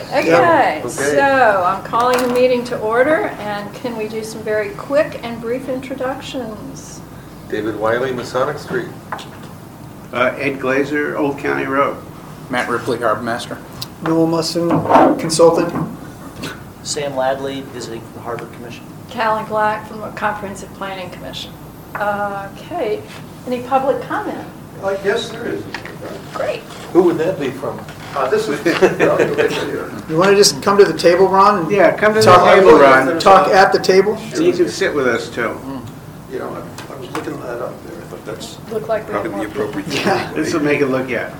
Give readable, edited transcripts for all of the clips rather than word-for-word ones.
Okay, Yeah. so I'm calling the meeting to order, and can we do some very quick and brief introductions? David Wiley, Masonic Street. Ed Glazer, Old County Road. Matt Ripley, Harbor Master. Noel Musson, consultant. Sam Ladley, visiting from the Harbor Commission. Callan Black from the Comprehensive Planning Commission. Okay, any public comment? Yes, there is. Great. Who would that be from? This is. You want to just come to the table, Ron? And Yeah, come to the talk, table, Ron. Talk at the table? So you can sit with us too. You know, I was looking that up there. I thought that's Look like we have probably more the people. appropriate. Yeah. This will make it look at.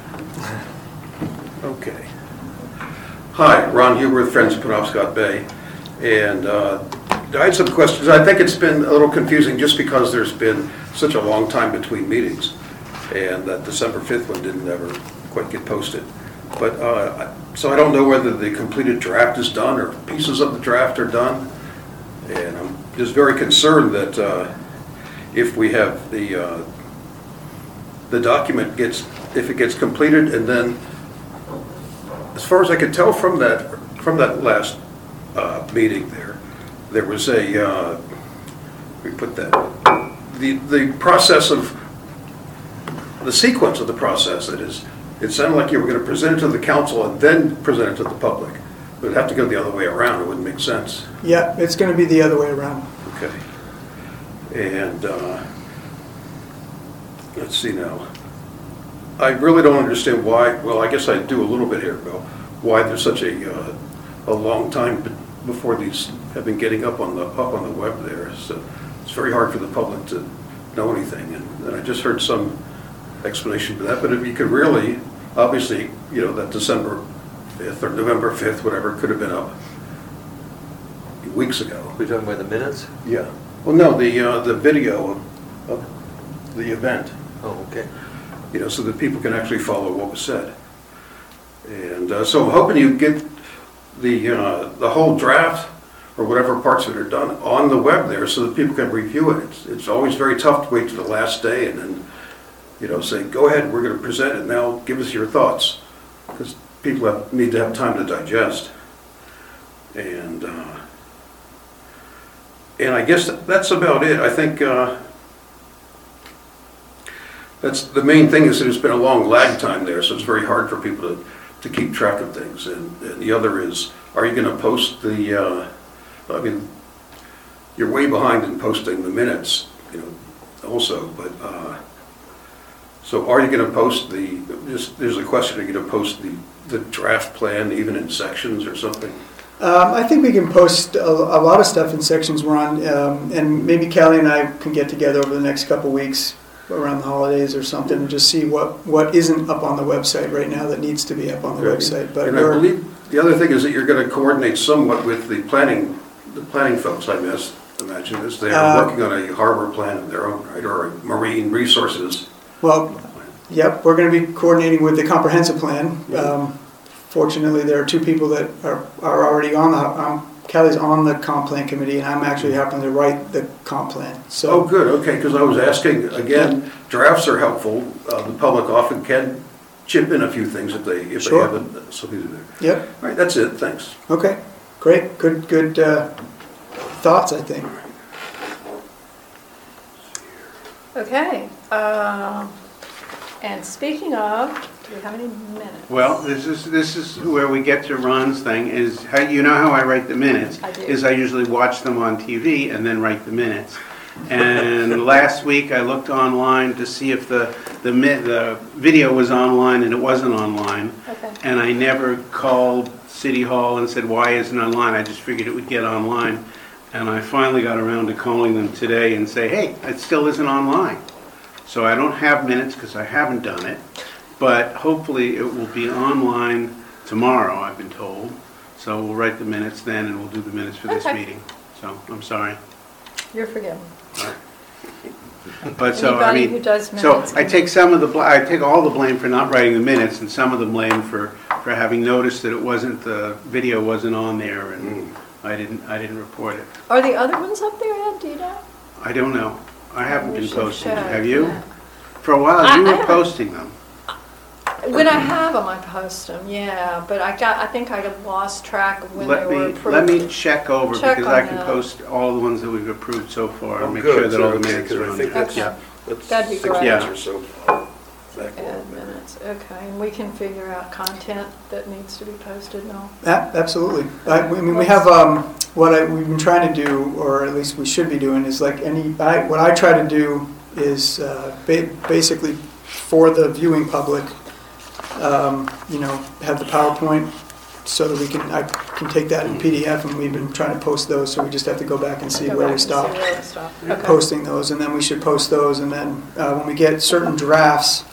Okay. Hi, Ron Huber with Friends of Penobscot Bay. And I had some questions. I think it's been a little confusing just because there's been such a long time between meetings. And that December 5th one didn't ever quite get posted. But, so I don't know whether the completed draft is done or pieces of the draft are done. And I'm just very concerned that if we have the document if it gets completed, and then, as far as I could tell from that last meeting there was we put that, the process of, the sequence of the process, it sounded like you were going to present it to the council and then present it to the public. It would have to go the other way around, it wouldn't make sense. Yeah, it's going to be the other way around. Okay. And let's see now. I really don't understand why, well, I guess I do a little bit here, Bill, why there's such a long time before these have been getting up on the web there. So it's very hard for the public to know anything. And I just heard some explanation for that, but if you could really, obviously, you know, that December 5th or November 5th, whatever, could have been up weeks ago. We're talking about the minutes? Yeah. Well, no, the video of the event. Oh, okay. You know, so that people can actually follow what was said. And so I'm hoping you get the whole draft or whatever parts that are done on the web there so that people can review it. It's always very tough to wait to the last day and then, you know, say, go ahead, we're going to present it now, give us your thoughts. Because people need to have time to digest. And I guess that's about it. I think that's the main thing, is that there's been a long lag time there, so it's very hard for people to keep track of things. And the other is, are you going to post I mean, you're way behind in posting the minutes, you know, also, but, so are you going to post there's a question, are you going to post the draft plan even in sections or something? I think we can post a lot of stuff in sections, Ron, and maybe Callie and I can get together over the next couple weeks around the holidays or something and just see what isn't up on the website right now that needs to be up on the website. But and I believe the other thing is that you're going to coordinate somewhat with the planning folks, I imagine this. They are working on a harbor plan of their own, right, or a marine resources. Well, yep, we're going to be coordinating with the comprehensive plan. Fortunately, there are two people that are already on Callie's on the comp plan committee, and I'm actually helping to write the comp plan. So, Oh, good, okay, because I was asking, again, drafts are helpful. The public often can chip in a few things if they Sure. haven't something to do. Yep. All right, that's it, thanks. Okay. Great. Good thoughts, I think. Okay, and speaking of, do we have any minutes? Well, this is where we get to Ron's thing, is how, you know how I write the minutes? I do. Is I usually watch them on TV and then write the minutes. And last week I looked online to see if the video was online, and it wasn't online. Okay. And I never called City Hall and said, why isn't it online? I just figured it would get online. And I finally got around to calling them today and say, hey, it still isn't online. So I don't have minutes because I haven't done it. But hopefully it will be online tomorrow, I've been told. So we'll write the minutes then, and we'll do the minutes for this Okay. meeting. So I'm sorry. You're forgiven. But so, I Anybody mean, who does so minutes I can- take some of the, I take all the blame for not writing the minutes, and some of the blame for having noticed that it wasn't, the video wasn't on there, and I didn't report it. Are the other ones up there, Ed? Do you know? I don't know. I haven't We been should posting them. check, Have you? yeah. For a while, I you were haven't. posting them. When I have them, I post them, yeah, but I think I got lost track of when they were approved. Let me check over, Check because I on can that. post all the ones that we've approved so far, Oh, and make good, sure that all the okay, minutes 'cause are I on think there. Okay. Yeah. That's That'd be 6 great. months Yeah. or so back a little Add bit. minutes, okay, and we can figure out content that needs to be posted, no? Absolutely. I mean, we have, we've been trying to do, or at least we should be doing, is like what I try to do is basically for the viewing public, have the PowerPoint so that I can take that in PDF, and we've been trying to post those, so we just have to go back and see Go where back we and see stopped. where we stopped. Okay. Posting those, and then we should post those, and then when we get certain drafts,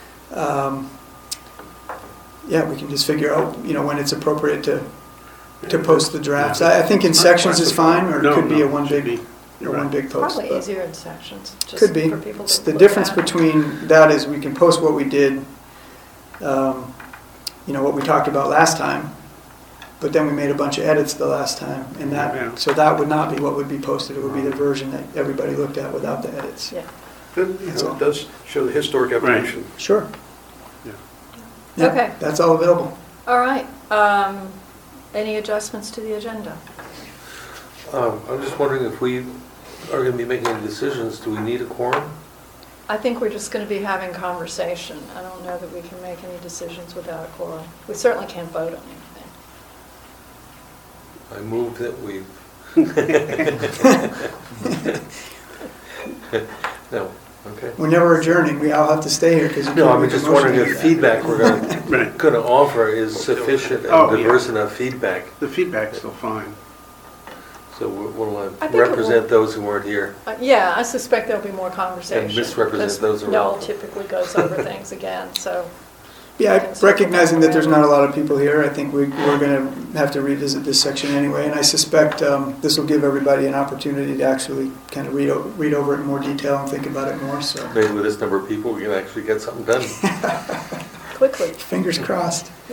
we can just figure out, when it's appropriate to post the drafts. I think in sections is fine, or it No, could be no, a one should big, be. or You're one right. big post. Probably but easier in sections, just Could be. for people to The look difference at. between that is we can post what we did, what we talked about last time, but then we made a bunch of edits the last time, and Yeah. so that would not be what would be posted. It would be the version that everybody looked at without the edits. Yeah, It does show the historic evolution. Sure. Yeah. Yeah, Okay. That's all available. all right. Any adjustments to the agenda? I'm just wondering if we are going to be making any decisions, do we need a quorum? I think we're just going to be having conversation. I don't know that we can make any decisions without a quorum. We certainly can't vote on anything. I move that we... No, okay. We're never adjourning. We all have to stay here because you No, can't I'm make a just motion wondering to if do that. feedback we're Right. going to offer is sufficient Oh, and yeah. diverse enough feedback. The feedback's still fine. So we'll I think it represent will- those who weren't here. Yeah, I suspect there'll be more conversation. And misrepresent because those around. Noel typically goes over things again, so. Yeah, recognizing that there's not a lot of people here, I think we're going to have to revisit this section anyway, and I suspect this will give everybody an opportunity to actually kind of read over it in more detail and think about it more, so Maybe with this number of people, we can actually get something done. Quickly. fingers crossed.